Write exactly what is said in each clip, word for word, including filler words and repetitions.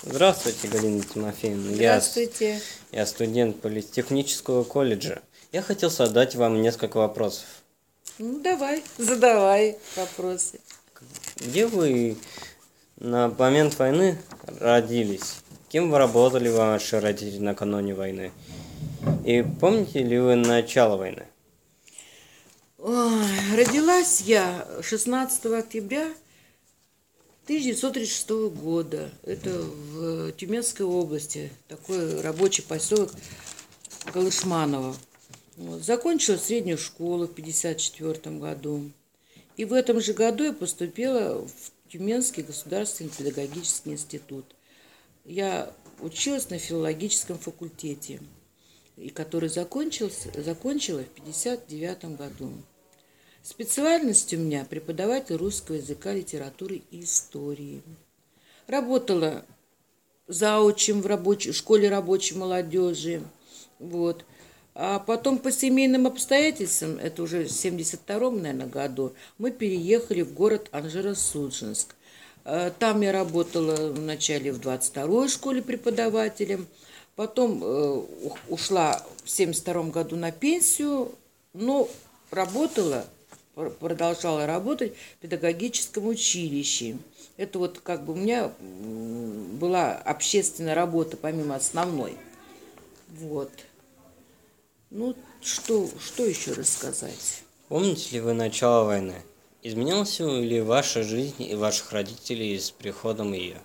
Здравствуйте, Галина Тимофеевна. Я, с- Здравствуйте. я студент политехнического колледжа. Я хотел задать вам несколько вопросов. Ну, давай, задавай вопросы. Где вы на момент войны родились? Кем вы работали, ваши родители, накануне войны? И помните ли вы начало войны? Ой, родилась я шестнадцатого октября тысяча девятьсот тридцать шестого года. Это в Тюменской области, такой рабочий поселок Галышманово. Вот. Закончила среднюю школу в пятьдесят четвёртом году. И в этом же году я поступила в Тюменский государственный педагогический институт. Я училась на филологическом факультете, и который закончился, закончила в пятьдесят девятом году. Специальность у меня преподаватель русского языка, литературы и истории. Работала заучем в рабочей, школе рабочей молодежи. Вот. А потом по семейным обстоятельствам, это уже в семьдесят втором, наверное, году, мы переехали в город Анжеро-Судженск. Там я работала вначале в двадцать второй школе преподавателем, потом ушла в семьдесят втором году на пенсию, но работала, продолжала работать в педагогическом училище. Это вот как бы у меня была общественная работа помимо основной. Вот. Ну, что, что еще рассказать? Помните ли вы начало войны? Изменилась ли ваша жизнь и ваших родителей с приходом ее?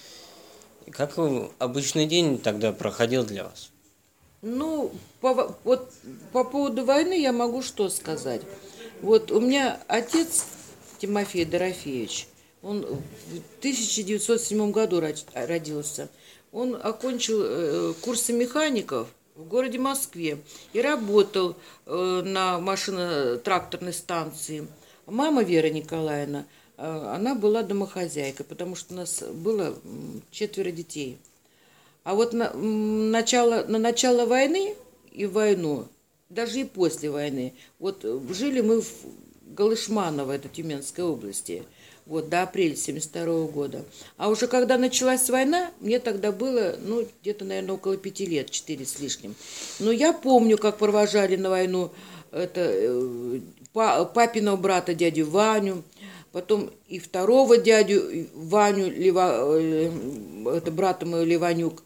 И как вы- обычный день тогда проходил для вас? Ну, по, вот по поводу войны я могу что сказать. Вот у меня отец Тимофей Дорофеевич, он в тысяча девятьсот седьмом году родился. Он окончил э, курсы механиков в городе Москве и работал э, на машино-тракторной станции. Мама Вера Николаевна, э, она была домохозяйкой, потому что у нас было четверо детей. А вот на начало, на начало войны и в войну, даже и после войны, вот жили мы в Галышманово, это Тюменской области, вот, до апреля семьдесят второго года. А уже когда началась война, мне тогда было, ну, где-то, наверное, около пяти лет, четыре с лишним. Но я помню, как провожали на войну это, э, папиного брата, дядю Ваню, потом и второго дядю Ваню, Лева, э, это брата моего Ливанюк.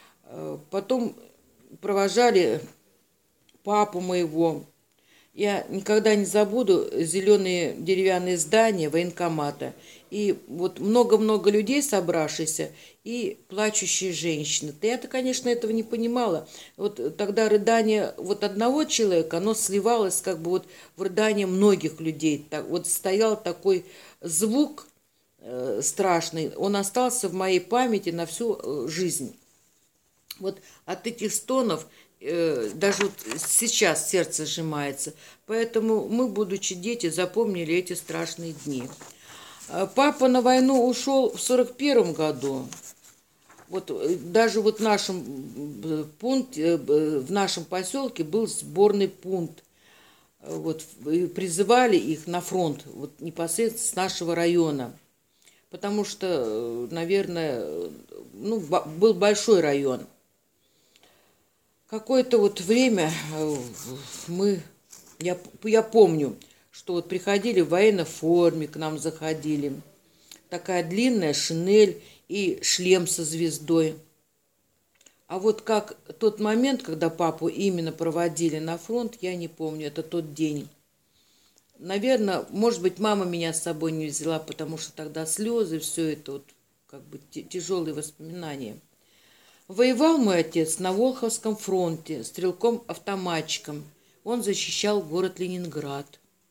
Потом провожали папу моего. Я никогда не забуду зеленые деревянные здания военкомата. И вот много-много людей собравшихся и плачущие женщины. Я-то, конечно, этого не понимала. Вот тогда рыдание вот одного человека, оно сливалось как бы вот в рыдание многих людей. Так, вот стоял такой звук э, страшный. Он остался в моей памяти на всю э, жизнь. Вот от этих стонов э, даже вот сейчас сердце сжимается. Поэтому мы, будучи дети, запомнили эти страшные дни. Папа на войну ушел в сорок первом году. Вот даже вот в нашем пункте, в нашем поселке был сборный пункт. Вот, призывали их на фронт, вот непосредственно с нашего района. Потому что, наверное, ну, был большой район. Какое-то вот время мы, я, я помню, что вот приходили в военной форме, к нам заходили. Такая длинная шинель и шлем со звездой. А вот как тот момент, когда папу именно проводили на фронт, я не помню, это тот день. Наверное, может быть, мама меня с собой не взяла, потому что тогда слезы, все это вот как бы тяжелые воспоминания. Воевал мой отец на Волховском фронте стрелком-автоматчиком. Он защищал город Ленинград.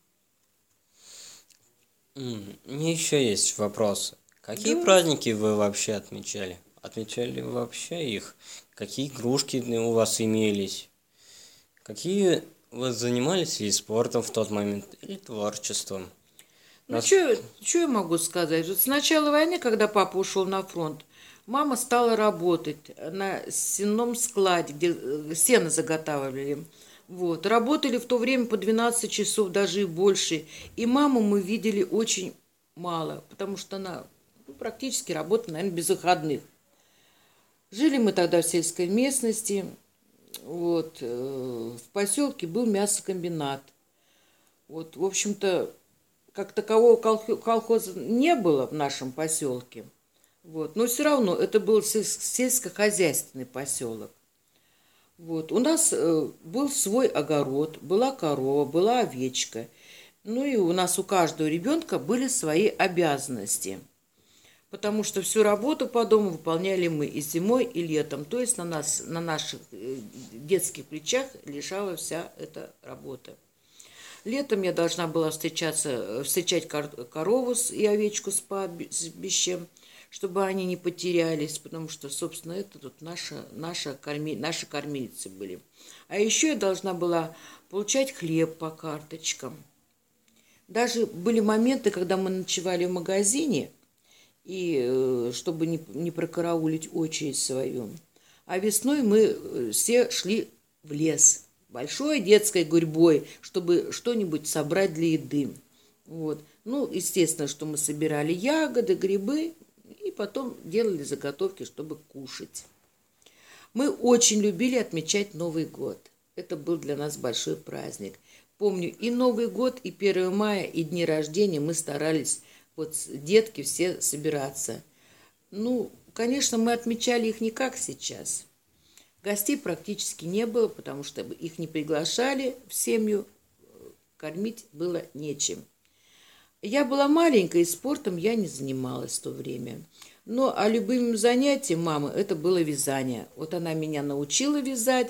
Мне еще есть вопросы. Какие Да. праздники вы вообще отмечали? Отмечали ли вы вообще их? Какие игрушки у вас имелись? Какие вы занимались ли спортом в тот момент или творчеством? Ну, Нас- что я могу сказать? Вот с начала войны, когда папа ушел на фронт, мама стала работать на сенном складе, где э, сено заготавливали. Вот. Работали в то время по двенадцать часов, даже и больше. И маму мы видели очень мало, потому что она ну, практически работала, наверное, без выходных. Жили мы тогда в сельской местности. Вот. В поселке был мясокомбинат. Вот, в общем-то, как такового колхоза не было в нашем поселке. Вот. Но все равно это был сельскохозяйственный поселок. Вот. У нас был свой огород, была корова, была овечка. Ну и у нас у каждого ребенка были свои обязанности. Потому что всю работу по дому выполняли мы и зимой, и летом. То есть на, нас, на наших детских плечах лежала вся эта работа. Летом я должна была встречаться, встречать корову и овечку с пастбищем, чтобы они не потерялись, потому что, собственно, это тут наша, наша корми, наши кормильцы были. А еще я должна была получать хлеб по карточкам. Даже были моменты, когда мы ночевали в магазине, и чтобы не, не прокараулить очередь свою. А весной мы все шли в лес, большой детской гурьбой, чтобы что-нибудь собрать для еды. Вот. Ну, естественно, что мы собирали ягоды, грибы, и потом делали заготовки, чтобы кушать. Мы очень любили отмечать Новый год. Это был для нас большой праздник. Помню, и Новый год, и первое мая, и дни рождения мы старались, вот детки все собираться. Ну, конечно, мы отмечали их не как сейчас. Гостей практически не было, потому что их не приглашали в семью, кормить было нечем. Я была маленькая, и спортом я не занималась в то время. Но а любимым занятием мамы это было вязание. Вот она меня научила вязать.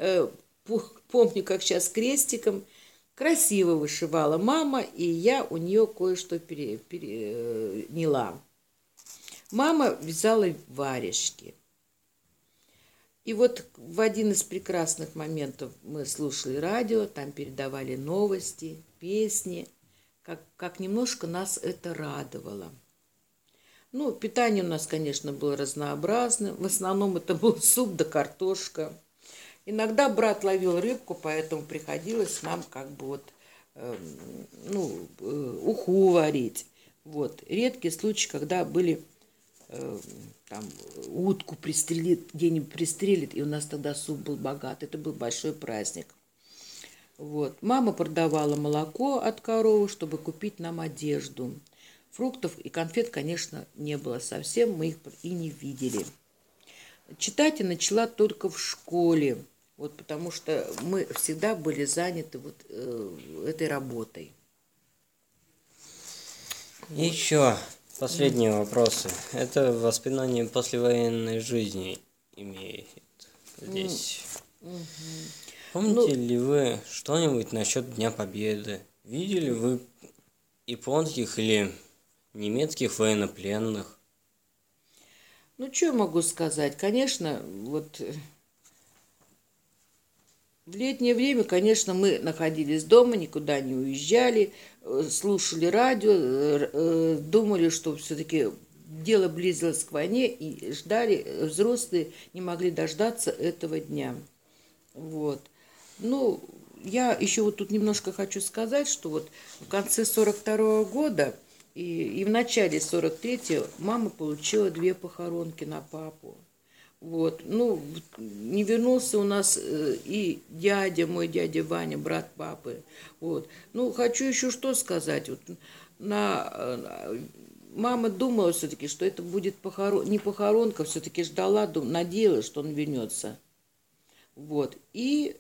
Помню, как сейчас крестиком. Красиво вышивала мама, и я у нее кое-что переняла. Мама вязала варежки. И вот в один из прекрасных моментов мы слушали радио, там передавали новости, песни. Как, как немножко нас это радовало. Ну, питание у нас, конечно, было разнообразным. В основном это был суп да картошка. Иногда брат ловил рыбку, поэтому приходилось нам как бы вот, э, ну, э, уху варить. Вот. Редкий случай, когда были, э, там, утку пристрелит, где-нибудь пристрелит, и у нас тогда суп был богат. Это был большой праздник. Вот. Мама продавала молоко от коровы, чтобы купить нам одежду. Фруктов и конфет, конечно, не было совсем, мы их и не видели. Читать я начала только в школе, вот, потому что мы всегда были заняты вот, э, этой работой. Еще последние mm. вопросы. Это воспоминание послевоенной жизни имеет здесь. Mm. Помните ну, ли вы что-нибудь насчет Дня Победы? Видели вы японских или немецких военнопленных? Ну, что я могу сказать? Конечно, вот в летнее время, конечно, мы находились дома, никуда не уезжали, слушали радио, думали, что все-таки дело близилось к войне, и ждали, взрослые не могли дождаться этого дня. Вот. Ну, я еще вот тут немножко хочу сказать, что вот в конце сорок второго года и, и в начале сорок третьего мама получила две похоронки на папу. Вот. Ну, не вернулся у нас и дядя, мой дядя Ваня, брат папы. Вот. Ну, хочу еще что сказать. Вот на, мама думала все-таки, что это будет похорон, не похоронка, все-таки ждала, дум, надеялась, что он вернется. Вот. И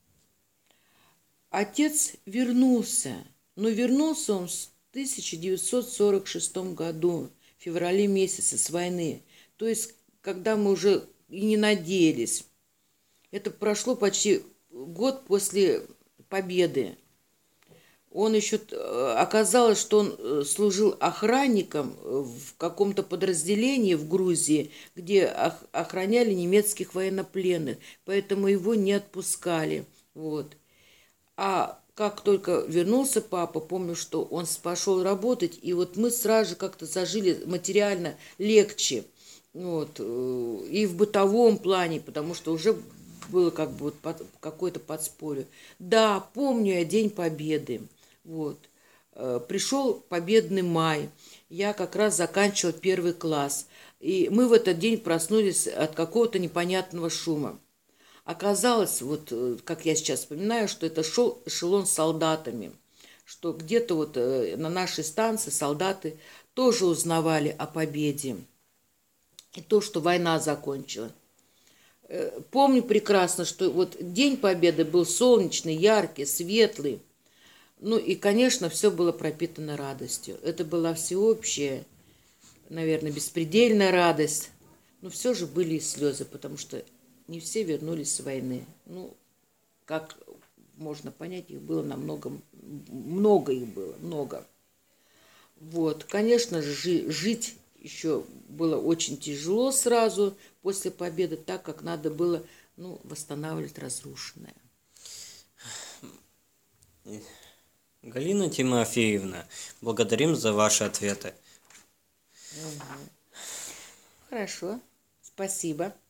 отец вернулся. Но вернулся он в тысяча девятьсот сорок шестом году, в феврале месяце с войны. То есть, когда мы уже и не надеялись. Это прошло почти год после победы. Он еще, оказалось, что он служил охранником в каком-то подразделении в Грузии, где охраняли немецких военнопленных, поэтому его не отпускали. Вот. А как только вернулся папа, помню, что он пошел работать, и вот мы сразу же как-то зажили материально легче. Вот, и в бытовом плане, потому что уже было как бы вот под, какое-то подспорье. Да, помню я День Победы. Вот. Пришел победный май. я как раз заканчивала первый класс. И мы в этот день проснулись от какого-то непонятного шума. Оказалось, вот э, как я сейчас вспоминаю, что это шел эшелон с солдатами, что где-то вот э, на нашей станции солдаты тоже узнавали о победе и то, что война закончилась. Э, Помню прекрасно, что вот День Победы был солнечный, яркий, светлый. Ну и, конечно, все было пропитано радостью. Это была всеобщая, наверное, беспредельная радость. Но все же были и слезы, потому что не все вернулись с войны. Ну, как можно понять, их было намного, много их было, много. Вот, конечно же, жи- жить еще было очень тяжело сразу после победы, так как надо было, ну, восстанавливать разрушенное. Галина Тимофеевна, благодарим за ваши ответы. Хорошо, спасибо.